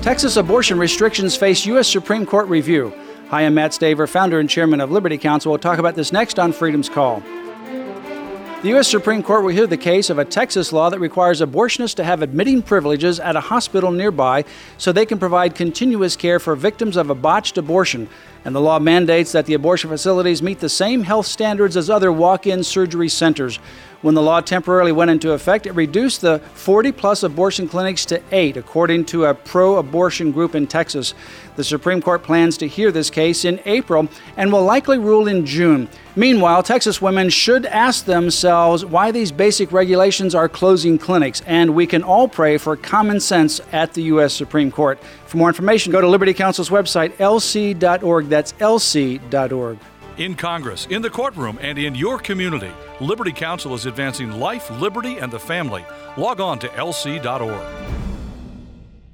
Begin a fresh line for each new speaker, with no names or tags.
Texas abortion restrictions face U.S. Supreme Court review. Hi, I'm Matt Staver, founder and chairman of Liberty Counsel. We'll talk about this next on Freedom's Call. The U.S. Supreme Court will hear the case of a Texas law that requires abortionists to have admitting privileges at a hospital nearby so they can provide continuous care for victims of a botched abortion. And the law mandates that the abortion facilities meet the same health standards as other walk-in surgery centers. When the law temporarily went into effect, it reduced the 40-plus abortion clinics to 8, according to a pro-abortion group in Texas. The Supreme Court plans to hear this case in April and will likely rule in June. Meanwhile, Texas women should ask themselves why these basic regulations are closing clinics, and we can all pray for common sense at the U.S. Supreme Court. For more information, go to Liberty Counsel's website, lc.org. That's lc.org.
In Congress, in the courtroom, and in your community, Liberty Counsel is advancing life, liberty, and the family. Log on to lc.org.